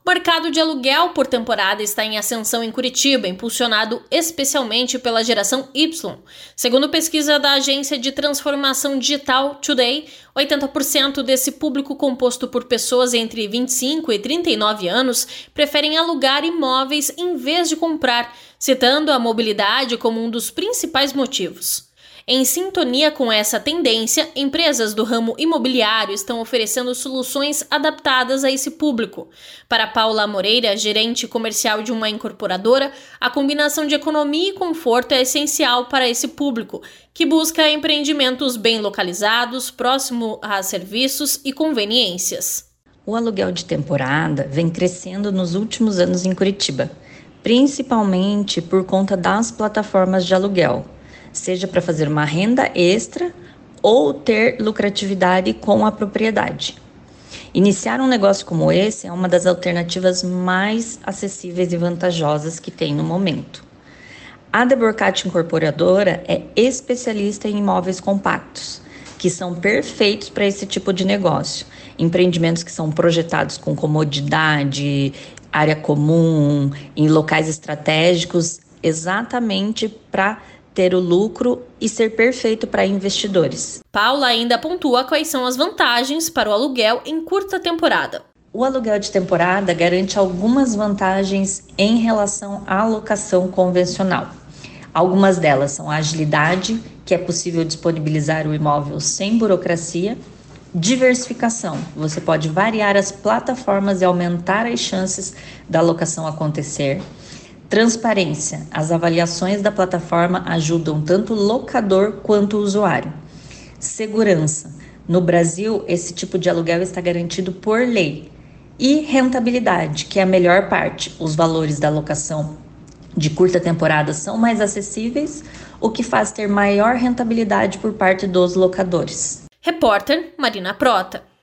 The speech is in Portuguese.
O mercado de aluguel por temporada está em ascensão em Curitiba, impulsionado especialmente pela geração Y. Segundo pesquisa da agência de transformação digital Today, 80% desse público composto por pessoas entre 25 e 39 anos preferem alugar imóveis em vez de comprar, citando a mobilidade como um dos principais motivos. Em sintonia com essa tendência, empresas do ramo imobiliário estão oferecendo soluções adaptadas a esse público. Para Paula Moreira, gerente comercial de uma incorporadora, a combinação de economia e conforto é essencial para esse público, que busca empreendimentos bem localizados, próximo a serviços e conveniências. O aluguel de temporada vem crescendo nos últimos anos em Curitiba, principalmente por conta das plataformas de aluguel, seja para fazer uma renda extra ou ter lucratividade com a propriedade. Iniciar um negócio como esse é uma das alternativas mais acessíveis e vantajosas que tem no momento. A De Borcati Incorporadora é especialista em imóveis compactos, que são perfeitos para esse tipo de negócio. Empreendimentos que são projetados com comodidade, área comum, em locais estratégicos, exatamente para ter o lucro e ser perfeito para investidores. Paula ainda pontua quais são as vantagens para o aluguel em curta temporada. O aluguel de temporada garante algumas vantagens em relação à locação convencional. Algumas delas são a agilidade, que é possível disponibilizar o imóvel sem burocracia, diversificação, você pode variar as plataformas e aumentar as chances da locação acontecer. Transparência, as avaliações da plataforma ajudam tanto o locador quanto o usuário. Segurança, no Brasil esse tipo de aluguel está garantido por lei. E rentabilidade, que é a melhor parte, os valores da locação de curta temporada são mais acessíveis, o que faz ter maior rentabilidade por parte dos locadores. Repórter Marina Prota.